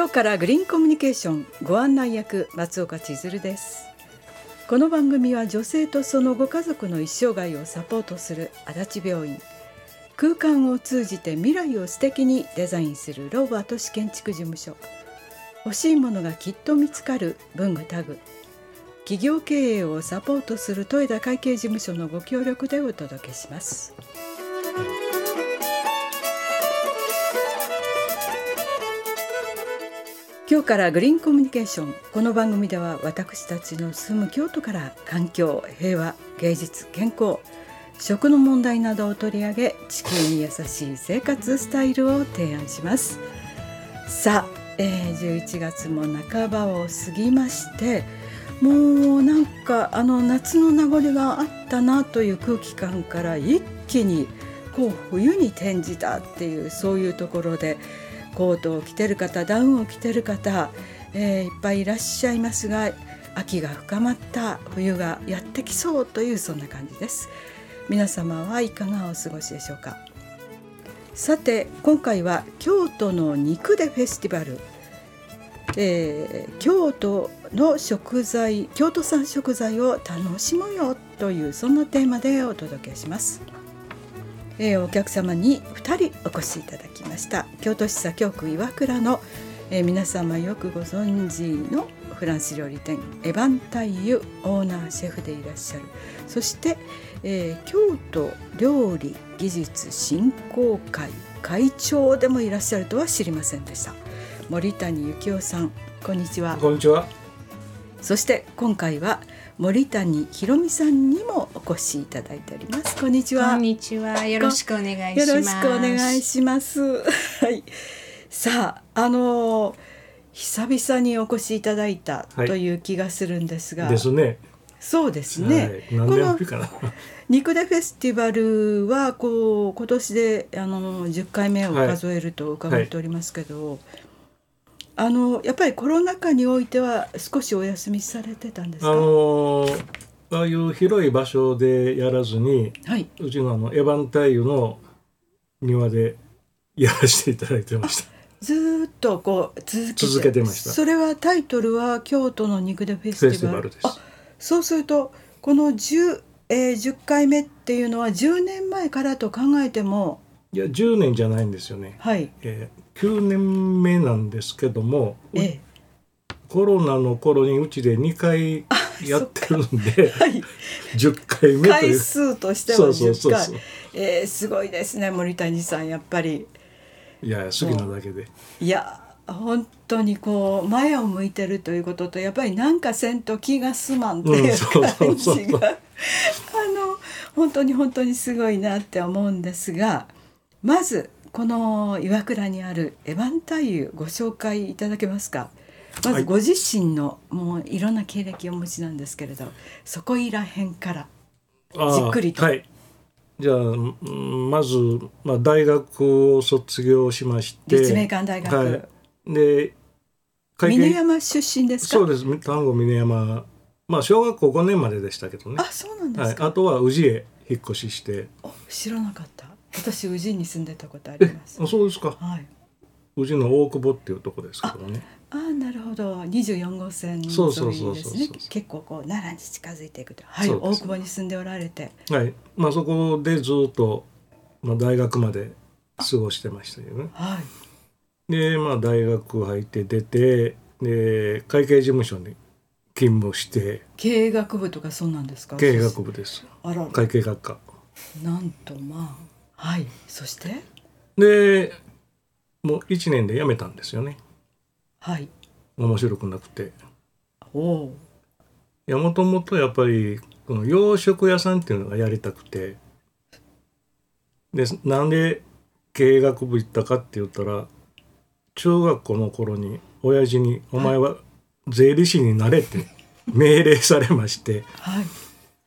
今日からグリーンコミュニケーションご案内役松岡千鶴です。この番組は女性とそのご家族の一生涯をサポートする足立病院、空間を通じて未来を素敵にデザインするローバー都市建築事務所、欲しいものがきっと見つかる文具タグ、企業経営をサポートする豊田会計事務所のご協力でお届けします。今日からグリーンコミュニケーション。この番組では私たちの住む京都から環境、平和、芸術、健康、食の問題などを取り上げ、地球に優しい生活スタイルを提案します。さあ、11月も半ばを過ぎまして、もうなんか夏の名残があったなという空気感から一気に冬に転じたっていう、そういうところでコートを着てる方、ダウンを着てる方、いっぱいいらっしゃいますが、秋が深まった冬がやってきそうという、そんな感じです。皆様はいかがお過ごしでしょうか。さて、今回は京都の肉でフェスティバル、京都の食材、京都産食材を楽しむよという、そんなテーマでお届けします。お客様に2人お越しいただきました。京都市左京区岩倉の、皆様よくご存知のフランス料理店エバンタイユオーナーシェフでいらっしゃる、そして、京都料理技術振興会会長でもいらっしゃるとは知りませんでした。森谷幸雄さん、こんにちは。 こんにちは。 そして今回は森谷ひろみさんにもお越しいただいております。こんにちは。 こんにちは。よろしくお願いします。 よろしくお願いしますはい。さあ、久々にお越しいただいたという気がするんですが、 はい、ですね。 そうですね、はい、 何年ぶりかな。 肉でフェスティバルは今年で10回目を数えると伺っておりますけど、はいはい、やっぱりコロナ禍においては少しお休みされてたんですか？ ああいう広い場所でやらずに、はい、うちのエバンタイユの庭でやらせていただいてました。 ずっと続けてました。それはタイトルは京都の肉でフェスティバルです。そうするとこの10回目っていうのは10年前からと考えても、 いや10年じゃないんですよね、はい、9年目なんですけども、コロナの頃にうちで2回やってるんで、はい、10回目という回数としては10回。すごいですね、森谷さん。やっぱりいや好きなだけで、 いや本当に前を向いてるということと、やっぱりなんかせんと気が済まんっていう感じが本当にすごいなって思うんですが、まずこの岩倉にあるエバンタイユご紹介いただけますか？まずご自身の、もういろんな経歴をお持ちなんですけれど、そこいらへんからじっくりと。 はい、じゃあまず、大学を卒業しまして、 立命館大学、はい、 で峰山出身ですか？ そうです。丹後峰山、小学校5年まででしたけどね。 あ、そうなんですか。 はい、あとは宇治へ引っ越しして。 知らなかった。私宇治に住んでたことあります。 そうですか。 はい、 宇治の大久保っていうとこですけどね。 なるほど。24号線沿いですね。結構奈良に近づいていくと、はい、大久保に住んでおられて、 はい、そこでずっと、大学まで過ごしてましたよね。はい、で大学入って出て、で会計事務所に勤務して。 経営学部とかそうなんですか？ 経営学部です。会計学科。 なんとはい。そしてでもう1年で辞めたんですよね。 はい。 面白くなくて。 もともとやっぱりこの洋食屋さんっていうのがやりたくて、でなんで経営学部行ったかって言ったら、中学校の頃に親父にお前は税理士になれって命令されまして、はい、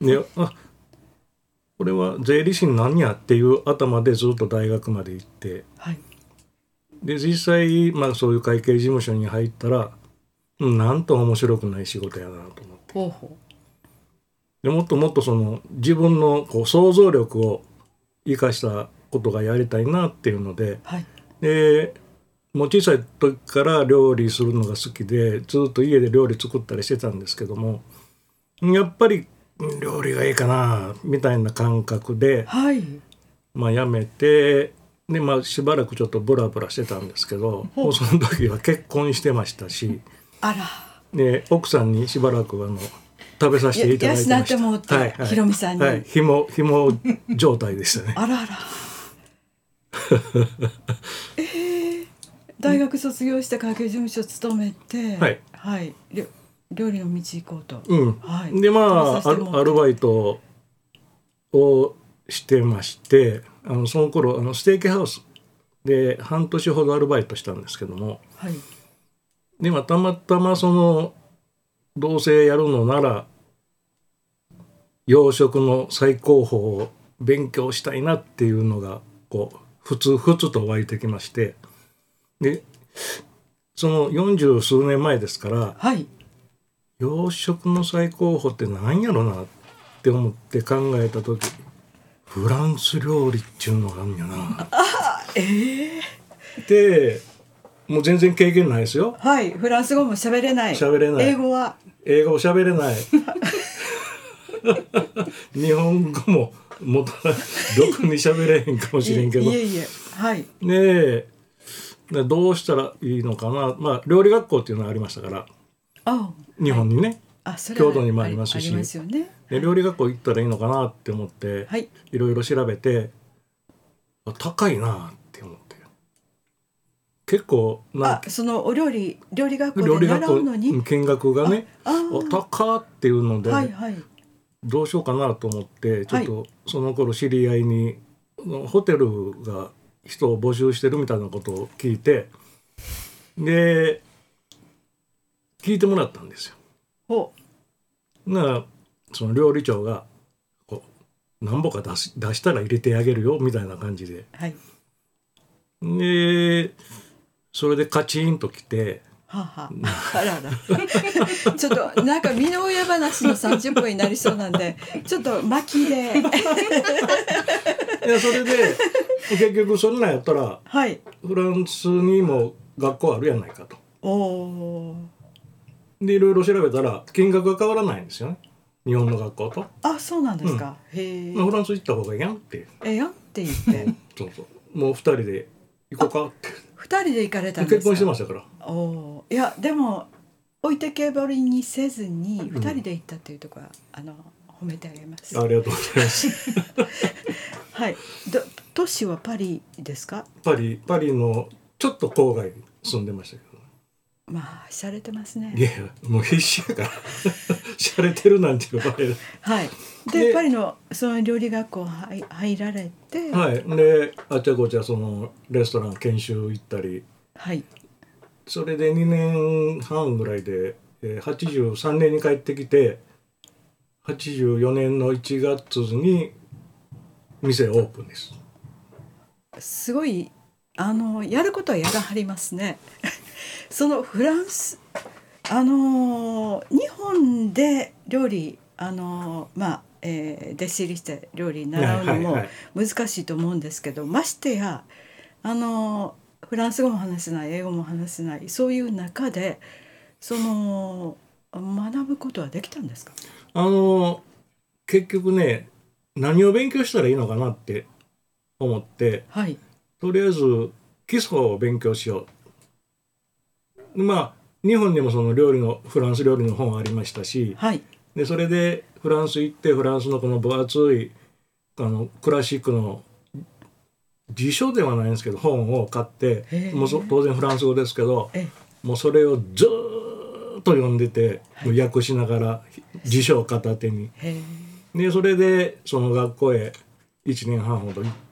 でこれは税理士に何やっていう頭でずっと大学まで行って、はい、で実際、そういう会計事務所に入ったら、なんと面白くない仕事やなと思って、ほうほう、でもっともっと自分の想像力を生かしたことがやりたいなっていうので、はい、でもう小さい時から料理するのが好きでずっと家で料理作ったりしてたんですけども、やっぱり料理がいいかなみたいな感覚で、 はい。 やめてで、しばらくちょっとブラブラしてたんですけど、もうその時は結婚してましたし、 あら。 で奥さんにしばらく食べさせていただいてました。 養ってもって、 はいはい、 ひろみさんに、 はい、紐状態でしたね。 あらあら大学卒業して会計事務所勤めて、 はいはい、料理の道行こうと、 はい、 でアルバイトをしてまして、その頃ステーキハウスで半年ほどアルバイトしたんですけども、 はい、 でたまたまどうせやるのなら洋食の最高峰を勉強したいなっていうのがふつふつと湧いてきまして、でその40数年前ですから、 はい、 洋食の最高峰って何やろなって思って考えた時、フランス料理っていうのがあるんやな。でもう全然経験ないですよ。 はい、フランス語も喋れない。英語喋れない日本語もろくに喋れへんかもしれんけど、 はい、 ねえ、どうしたらいいのかな。料理学校っていうのがありましたから、日本にね、京都にもありますし、で料理学校行ったらいいのかなって思って、いろいろ調べて、高いなって思って、結構そのお料理学校で習うのに見学がね、高っていうので、どうしようかなと思って、ちょっとその頃知り合いにホテルが人を募集してるみたいなことを聞いて、で聞いてもらったんですよ。その料理長が何ぼか出したら入れてあげるよみたいな感じで、でそれでカチンときて、 あららちょっとなんか身の上話の30分になりそうなんでちょっと巻きでいや、それで結局そんなんやったら、フランスにも学校あるやないかと。でいろいろ調べたら金額が変わらないんですよね、日本の学校と。 そうなんですか。へえ。 フランス行った方がいいやんってやんって言ってそうもう2人で行こうかって。 2人で行かれたんですか。 結婚してましたから。 いやでも置いてけぼりにせずに2人で行ったっていうところは、褒めてあげます。 ありがとうございますはい。都市はパリですか。 パリのちょっと郊外に住んでましたけど、 しゃれてますね。 いやもう必死やからしゃれてるなんていう場合でパリのその料理学校入られて、 であちゃこちゃそのレストラン研修行ったり、それで2年半ぐらいで、83年に帰ってきて、84年の1月に店オープンです。 すごいやることはやらはりますねそのフランス日本で料理弟子入りして料理習うのも難しいと思うんですけど、ましてやフランス語も話せない英語も話せないそういう中で学ぶことはできたんですか。 結局ね、何を勉強したらいいのかなって思って、とりあえず基礎を勉強しよう。日本にもそのフランス料理の本ありましたし、でそれでフランス行ってフランスのこの分厚いクラシックの辞書ではないんですけど本を買って、もう当然フランス語ですけど、もうそれをずっと読んでて、訳しながら辞書を片手に、でそれでその学校へ1年半ほど行って、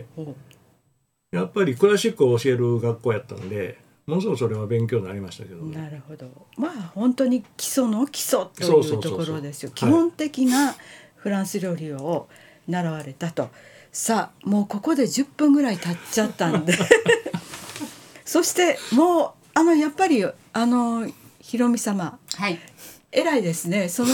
やっぱりクラシックを教える学校やったんで、ものすごくそれは勉強になりましたけどね。 なるほど。本当に基礎の基礎というところですよ。基本的なフランス料理を習われたと。さあもうここで10分ぐらい経っちゃったんでそしてもうやっぱりひろみ様、偉いですね。その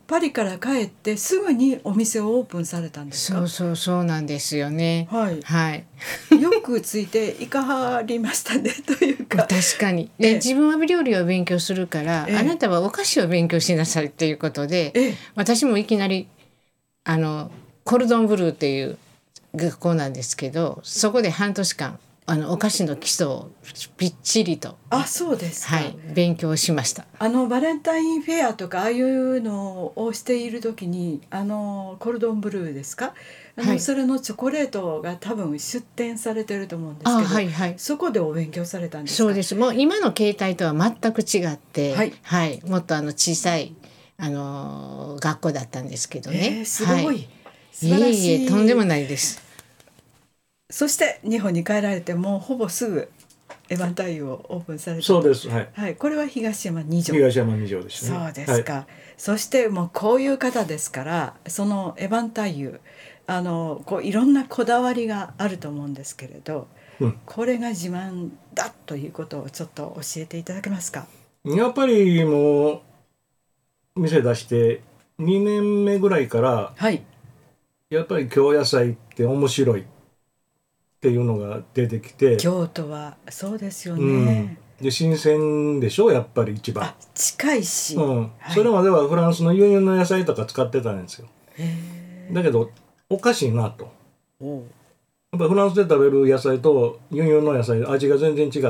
パリから帰ってすぐにお店をオープンされたんですか？ そうなんですよね。 はいはい。 よくついていかはりましたねというか。 確かに。で、自分は料理を勉強するから、あなたはお菓子を勉強しなさいっていうことで、私もいきなりコルドンブルーっていう学校なんですけど、そこで半年間お菓子の基礎をびっちりと、 そうですか。 はい、勉強しました。 バレンタインフェアとかああいうのをしている時にコルドンブルーですか、はい、それのチョコレートが多分出店されてると思うんですけど、 はいはい、 そこでお勉強されたんですか？ そうです。もう今の形態とは全く違って、 はいはい、もっと小さい学校だったんですけどね。 すごい、はい、素晴らしい。 いえとんでもないです。 そして日本に帰られてもうほぼすぐエヴァンタイユをオープンされた。 そうです、はい、 はい、これは東山二条。 東山二条ですね。 そうですか、はい、そしてもうこういう方ですからそのエヴァンタイユこういろんなこだわりがあると思うんですけれど、これが自慢だということをちょっと教えていただけますか？ やっぱりもう店出して2年目ぐらいから、 はい、 やっぱり京野菜って面白いっていうのが出てきて、 京都はそうですよね、 で新鮮でしょやっぱり一番近いし、 はい、それまではフランスの輸入の野菜とか使ってたんですよ。だけどおかしいなと。やっぱりフランスで食べる野菜と輸入の野菜味が全然違って、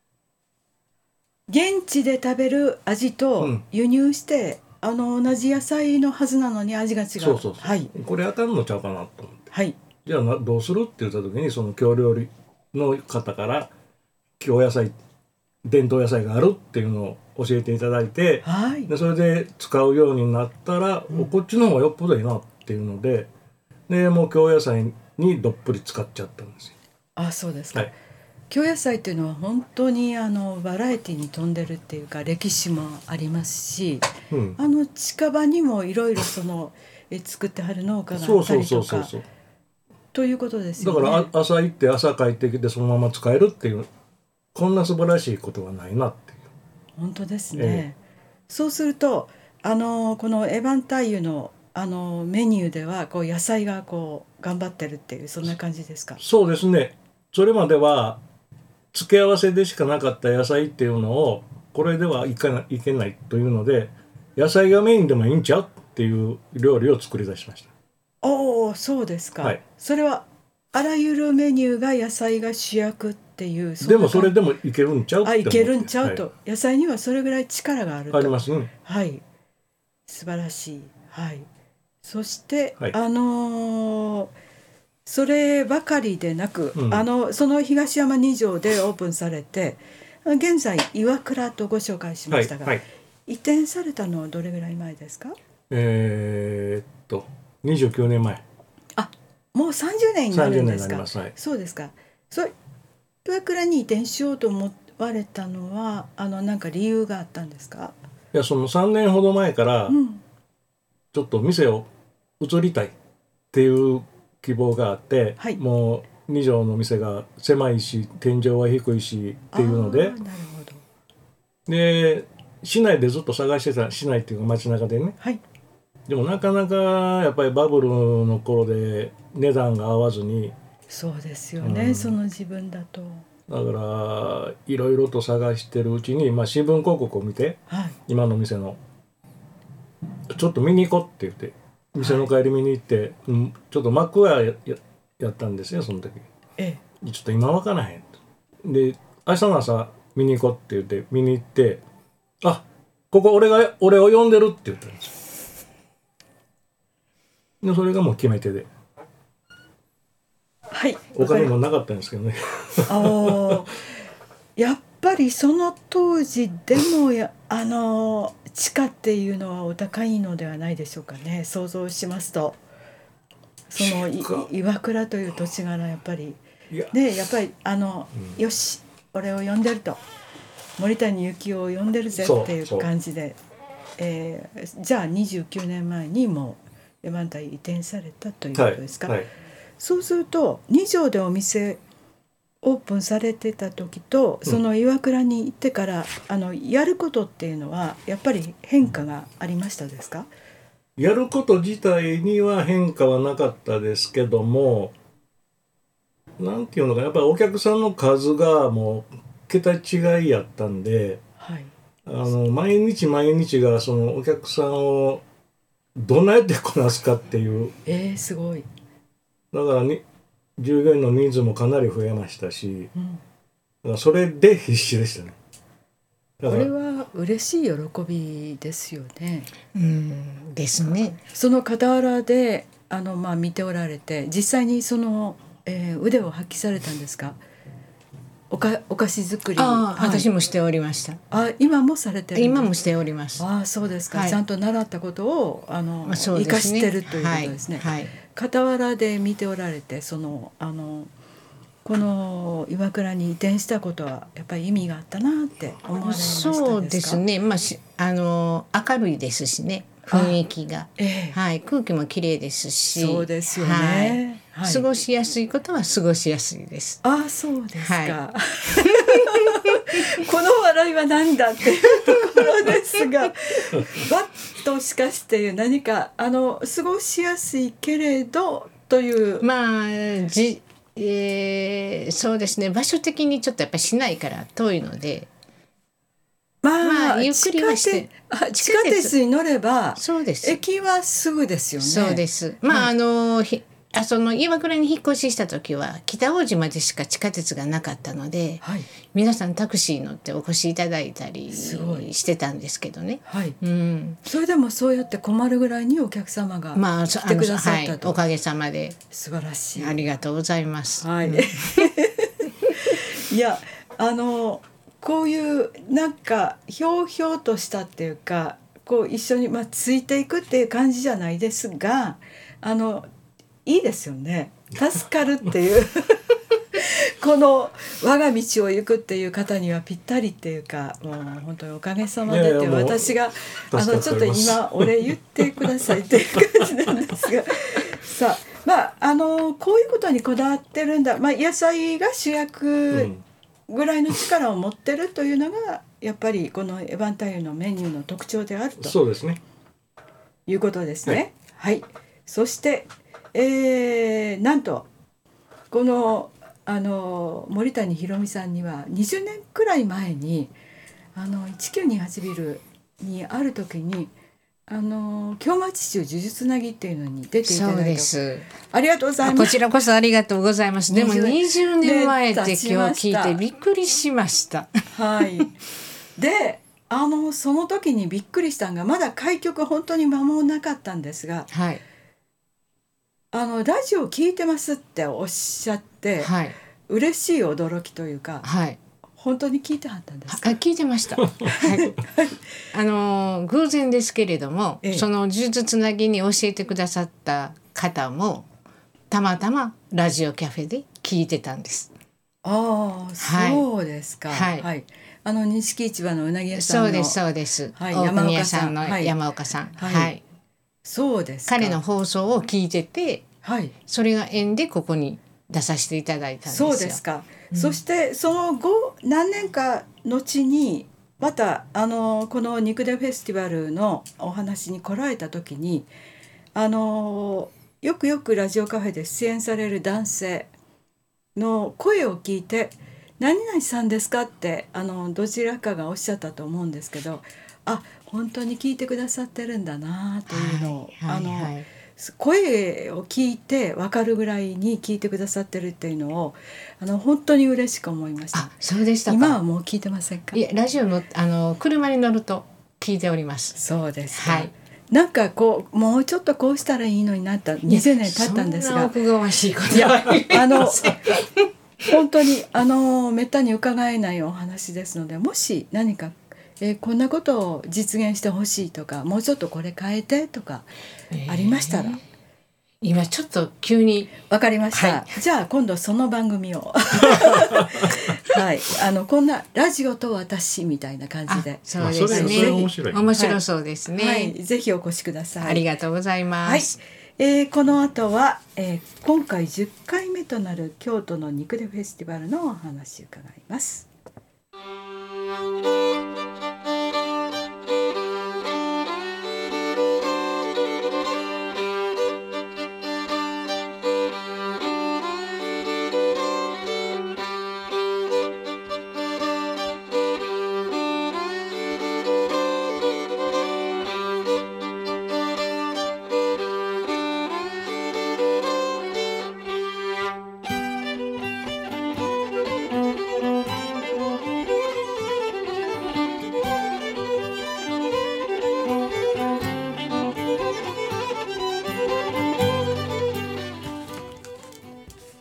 現地で食べる味と輸入して、同じ野菜のはずなのに味が違う。 そう、 はい、 これあかんのちゃうかなと思って、 はい、 じゃあどうするって言った時にその京料理の方から京野菜伝統野菜があるっていうのを教えていただいて、 はい、 でそれで使うようになったら、こっちの方がよっぽどいいなっていうので、もう京野菜にどっぷり使っちゃったんですよ。 そうですか、 はい、 京野菜っていうのは本当にバラエティに富んでるっていうか歴史もありますし、近場にもいろいろ作ってはる農家があったりとかということですよね。 だから朝行って朝帰ってきてそのまま使えるっていうこんな素晴らしいことはないなっていう。 本当ですね、そうするとこのエヴァンタイユのメニューではこう野菜がこう頑張ってるっていうそんな感じですか？ そうですね。それまでは付け合わせでしかなかった野菜っていうのをこれではいけないというので野菜がメインでもいいんちゃうっていう料理を作り出しました。 そうですか、 はい、 それはあらゆるメニューが野菜が主役っていうでもそれでもいけるんちゃうって思っていけるんちゃうと、はい、野菜にはそれぐらい力があるとありますね。 はい、素晴らしい。はい、そして、 はい、 そればかりでなく、その東山二条でオープンされて現在岩倉とご紹介しましたが、移転されたのはどれぐらい前ですか ？29年前。 もう30年になるんですか？ はい、 そうですか。岩倉に移転しようと思われたのは何か理由があったんですか？ いやその3年ほど前から、ちょっと店を移りたいっていう希望があって、はい、もう2畳の店が狭いし天井は低いしっていうので、 なるほど。 で市内でずっと探してた、市内っていうか街中でね、 はい、 でもなかなかやっぱりバブルの頃で値段が合わずに。 そうですよね、その自分だと。 だからいろいろと探してるうちに、新聞広告を見て、今の店のちょっと見に行こうって言って店の帰り見に行って、ちょっと真っ暗 やったんですよその時。ちょっと今分からへんで明日の朝見に行こうって言って見に行って、ここ俺を呼んでるって言ったんですよ。でそれがもう決め手で。 はい、 お金もなかったんですけどねやっぱりその当時でも地価っていうのはお高いのではないでしょうかね。想像しますとその岩倉という土地柄やっぱりね、やっぱりよし俺を呼んでると森谷幸雄を呼んでるぜっていう感じで、じゃあ29年前にもうエヴァンタイ移転されたということですか？そうすると2条でお店オープンされてた時とその岩倉に行ってからやることっていうのはやっぱり変化がありましたですか？ やること自体には変化はなかったですけども、なんていうのかやっぱりお客さんの数がもう桁違いやったんで、 はい、 毎日毎日がそのお客さんをどないやってこなすかっていう、 すごい。 だから従業員の人数もかなり増えましたし、 うん、 だからそれで必死でしたね。 これは嬉しい喜びですよね。 ですね。 その傍らで見ておられて、実際にその、腕を発揮されたんですか？お菓子作り。 私もしておりました。 今もされてる？ 今もしております。 そうですか、ちゃんと習ったことを生かしてるということですね。傍らで見ておられて、そのこの岩倉に移転したことはやっぱり意味があったなって思われましたですか？ そうですね、明るいですしね、雰囲気が、空気もきれいですし、 そうですよね、 過ごしやすいことは過ごしやすいです。 そうですか、この笑いは何だっていうところですがバッとしかして何か過ごしやすいけれどというそうですね、場所的にちょっとやっぱり市内から遠いので、ゆっくりはして地下鉄に乗ればそうです、 駅はすぐですよね。 そうです。その岩倉に引っ越しした時は北大路までしか地下鉄がなかったので、皆さんタクシー乗ってお越しいただいたりしてたんですけどね、 それでもそうやって困るぐらいにお客様が来てくださったと、 おかげさまで素晴らしい、 ありがとうございます。 いやこういうなんかひょうひょうとしたっていうか、こう一緒についていくっていう感じじゃないですが、いいですよね、助かるっていうこの我が道を行くっていう方にはぴったりっていうか、もう本当におかげさまでって私がちょっと今お礼言ってくださいっていう感じなんですがさあこういうことにこだわってるんだ、野菜が主役ぐらいの力を持ってるというのがやっぱりこのエバンタイユのメニューの特徴であると、 そうですね、 いうことですね。そして、なんとこの森谷ひろみさんには20年くらい前に1928ビルにある時に京町衆呪術つなぎっていうのに出ていただいた。 そうです。 ありがとうございます。 こちらこそありがとうございます。でも20年前って今日聞いてびっくりしました。 でその時にびっくりしたのが、まだ開局本当に間もなかったんですが、ラジオ聞いてますっておっしゃって、嬉しい驚きというか、本当に聞いてはったんですか？ 聞いてました。偶然ですけれども、その呪術つなぎに教えてくださった方もたまたまラジオキャフェで聞いてたんです。 そうですか。錦市場のうなぎ屋さんのそうです、大国屋さんの山岡さん、 そうですか。 彼の放送を聞いてて、それが縁でここに出させていただいたんですよ。 そうですか。そしてその後何年か後にまたこの肉でフェスティバルのお話に来られた時によくラジオカフェで出演される男性の声を聞いて、何々さんですかってどちらかがおっしゃったと思うんですけど、本当に聞いてくださってるんだなというのを、声を聞いて分かるぐらいに聞いてくださってるっていうのを本当に嬉しく思いました。 そうでしたか。 今はもう聞いてませんか？ いや、ラジオの車に乗ると聞いております。 そうですか。なんかもうちょっとこうしたらいいのになった20年経ったんですが、 そんなおこがましいことは本当にめったに伺えないお話ですので、もし何かこんなことを実現してほしいとか、もうちょっとこれ変えてとかありましたら、 今ちょっと急に分かりました、じゃあ今度その番組をこんなラジオと私みたいな感じで、 そうですね、 それ面白い、 面白そうですね、 ぜひお越しください。 ありがとうございます。 この後は、今回10回目となる京都の肉でフェスティバルのお話を伺います。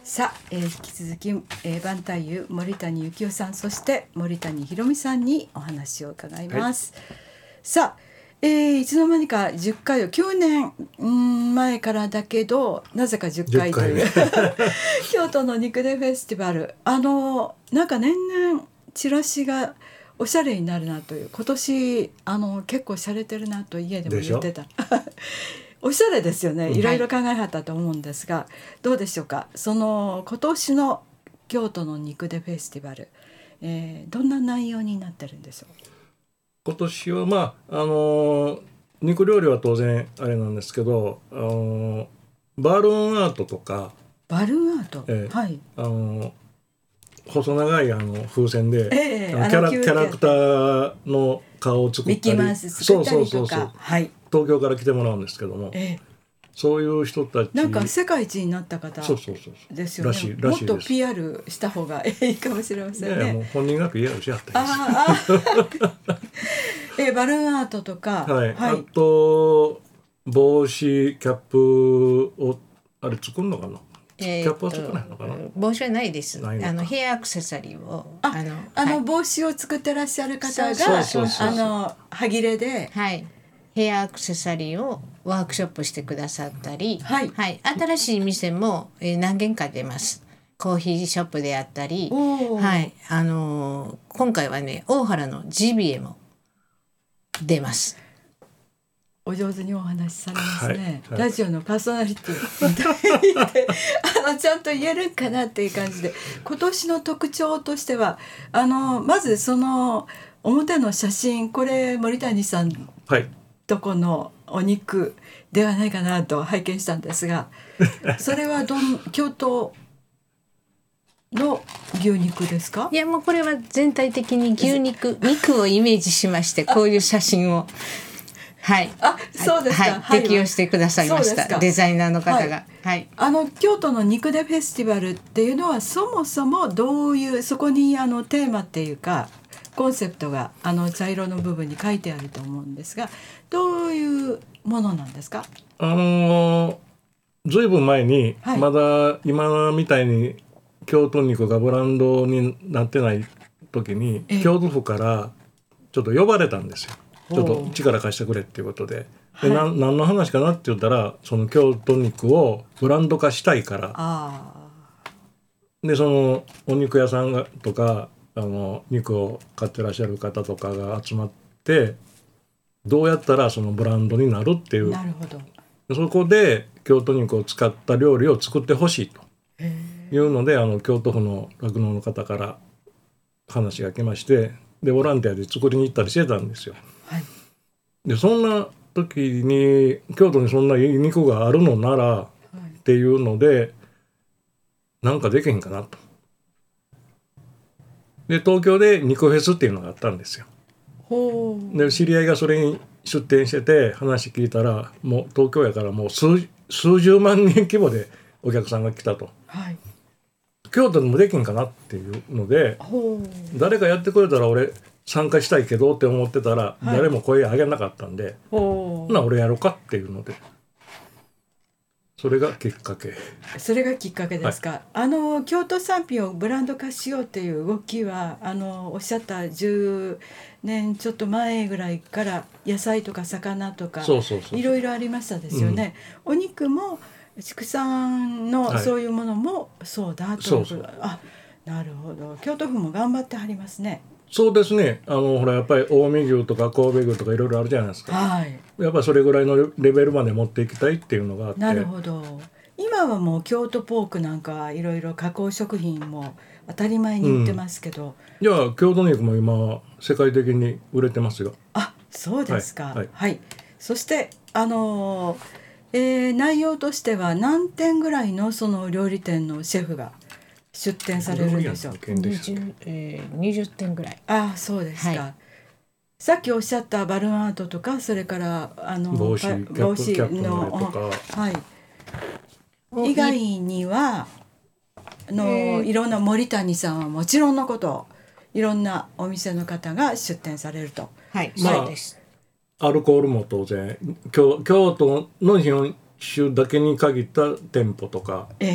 さあ、引き続き、番太夫森谷幸雄さん、そして森谷ひろみさんにお話を伺います。さあ、いつの間にか10回を9年前からだけどなぜか10回という京都の肉でフェスティバル、なんか年々チラシがおしゃれになるなという、今年結構しゃれてるなと家でも言ってたおしゃれですよね。いろいろ考えはったと思うんですが、どうでしょうか。その今年の京都の肉でフェスティバル、どんな内容になってるんでしょう。 今年は肉料理は当然あれなんですけど、バルーンアートとか、 バルーンアート、はい、 細長い風船で、キャラクターの顔を作ったり、 ミッキーマウス作ったりとか、はい、 東京から来てもらうんですけども、そういう人たちなんか世界一になった方ですよね。もっと PR した方がいいかもしれませんね。 もう本人が PR しやったんですバルーンアートとか、 あと帽子キャップをあれ作るのかな。キャップは作らないのかな。 帽子はないです。ヘアアクセサリーを帽子を作ってらっしゃる方が歯切れで、 ヘアアクセサリーをワークショップしてくださったり、新しい店も何軒か出ます。コーヒーショップであったり、今回はね大原のジビエも出ます。 お上手にお話しされますね。ラジオのパーソナリティでちゃんと言えるかなっていう感じで、今年の特徴としてはまずその表の写真、これ森谷さんとこのお肉ではないかなと拝見したんですがそれは京都の牛肉ですか。 いやもうこれは全体的に肉をイメージしましてこういう写真をそうですか、 適用してくださいました。デザイナーの方が、 京都の肉でフェスティバルっていうのはそもそもどういう、そこにテーマっていうかコンセプトが茶色の部分に書いてあると思うんですが、どういうものなんですか。 ずいぶん前に、まだ今みたいに京都肉がブランドになってない時に京都府からちょっと呼ばれたんですよ。ちょっと力貸してくれっていうことで、何の話かなって言ったら、その京都肉をブランド化したいから、でそのお肉屋さんがとか肉を買ってらっしゃる方とかが集まって、どうやったらそのブランドになるっていう、 なるほど、 そこで京都肉を使った料理を作ってほしいというので、京都府の酪農の方から話が来まして、でボランティアで作りに行ったりしてたんですよ。でそんな時に京都にそんないい肉があるのならっていうので、なんかできへんかなと。で東京で肉フェスっていうのがあったんですよ。で知り合いがそれに出店してて、話聞いたらもう東京やからもう数十万人規模でお客さんが来たと、京都でもできんかなっていうので、誰かやってくれたら俺参加したいけどって思ってたら、誰も声上げなかったんで、俺やろうかっていうので、それがきっかけ。 それがきっかけですか。京都産品をブランド化しようっていう動きはおっしゃった10年ちょっと前ぐらいから野菜とか魚とかいろいろありましたですよね。お肉も畜産のそういうものもそうだということ、なるほど。京都府も頑張ってはりますね。 そうですね。ほらやっぱり近江牛とか神戸牛とかいろいろあるじゃないですか。やっぱりそれぐらいのレベルまで持っていきたいっていうのがあって。 なるほど。今はもう京都ポークなんかいろいろ加工食品も当たり前に売ってますけど、 いや京都肉も今世界的に売れてますよ。 そうですか。そして内容としては何店ぐらいのその料理店のシェフが出店されるんでしょう。 20点ぐらい。 そうですか。さっきおっしゃったバルーンアートとか、それから帽子の以外にはいろんな森谷さんはもちろんのこといろんなお店の方が出店されると。 そうです。 アルコールも当然京都の日本酒だけに限った店舗とか、あ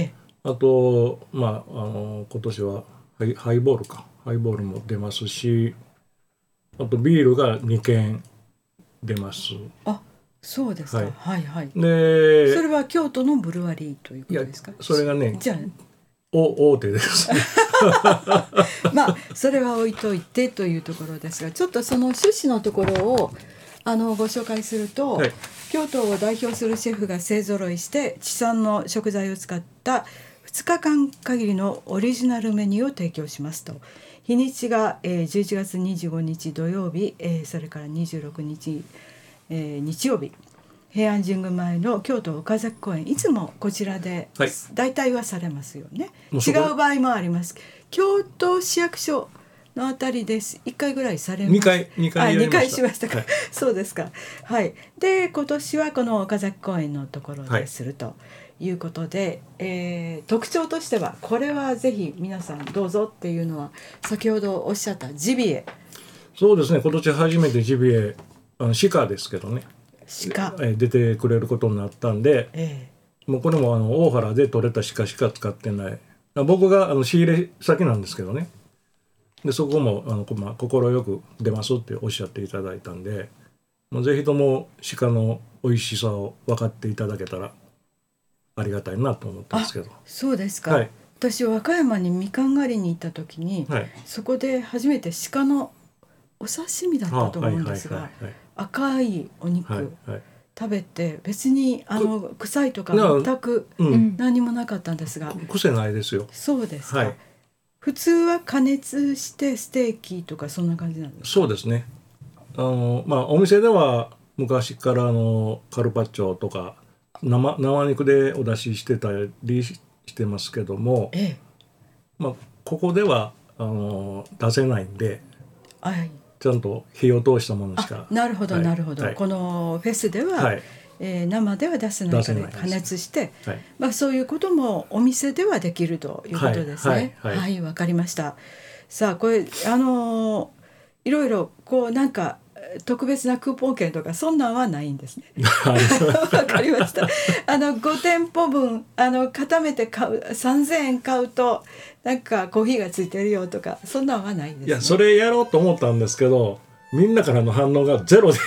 あと今年はハイボールも出ますし、あとビールが2軒出ます。 あ、そうですか。はいはい。 で、 それは京都のブルワリーということですか。 それがね、 じゃあ大手です。 まあそれは置いといてというところですが、ちょっとその趣旨のところをご紹介すると、京都を代表するシェフが勢ぞろいして地産の食材を使った2日間限りのオリジナルメニューを提供しますと。日にちが、11月25日土曜日、それから26日、日曜日、平安神宮前の京都岡崎公園、いつもこちらで大体はされますよね。違う場合もあります。京都市役所のあたりです。1回ぐらいされます。2回しましたか。そうですか。はい。で今年はこの岡崎公園のところでするということで、特徴としてはこれはぜひ皆さんどうぞっていうのは、先ほどおっしゃったジビエ。 そうですね。今年初めてジビエ、鹿ですけどね。 鹿出てくれることになったんで、もうこれも大原で採れた鹿しか使ってない。僕が仕入れ先なんですけどね。でそこも快く出ますっておっしゃっていただいたんで、もうぜひとも鹿の美味しさを分かっていただけたらありがたいなと思ってますけど。 そうですか。私和歌山にみかん狩りに行った時に、そこで初めて鹿のお刺身だったと思うんですが、赤いお肉、食べて別に臭いとか全く何もなかったんですが、 癖ないですよ。 そうですか。普通は加熱してステーキとかそんな感じなんですか。 そうですね。お店では昔からカルパッチョとか生肉でお出ししてたりしてますけども、ここでは出せないんで、ちゃんと火を通したものしか。 なるほどなるほど。このフェスでは、生では出せないから加熱して、そういうこともお店ではできるということですね。はい、わかりました。さあこれいろいろなんか特別なクーポン券とかそんなんはないんですね。わかりました。5店舗分固めて買う3000円買うとなんかコーヒーがついてるよとかそんなんはないんですね。 いやそれやろうと思ったんですけど、みんなからの反応がゼロで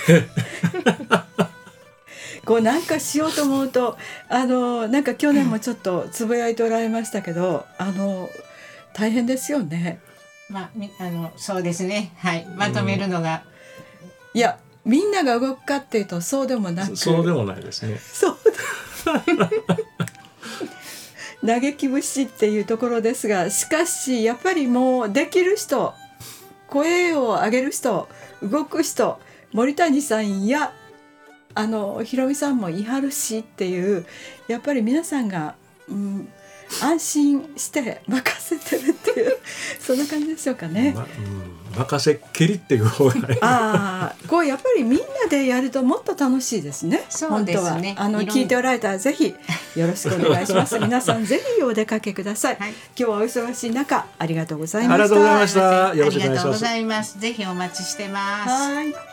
なんかしようと思うとなんか去年もちょっとつぶやいておられましたけど大変ですよね。 そうですね。はい。まとめるのが、 いやみんなが動くかっていうとそうでもなく、 そうでもないですね。 そう嘆き節っていうところですが、しかしやっぱりもうできる人、声を上げる人、動く人、森谷さんやひろみさんもいはるしっていう、やっぱり皆さんが、安心して任せてるっていうそんな感じでしょうかね。 任せっきりっていう方がやっぱりみんなでやるともっと楽しいですね。 そうですね。 本当は聞いておられたらぜひよろしくお願いします。皆さんぜひお出かけください。今日はお忙しい中ありがとうございました。 ありがとうございました。よろしくお願いします。 ありがとうございます。ぜひお待ちしてます。 はい。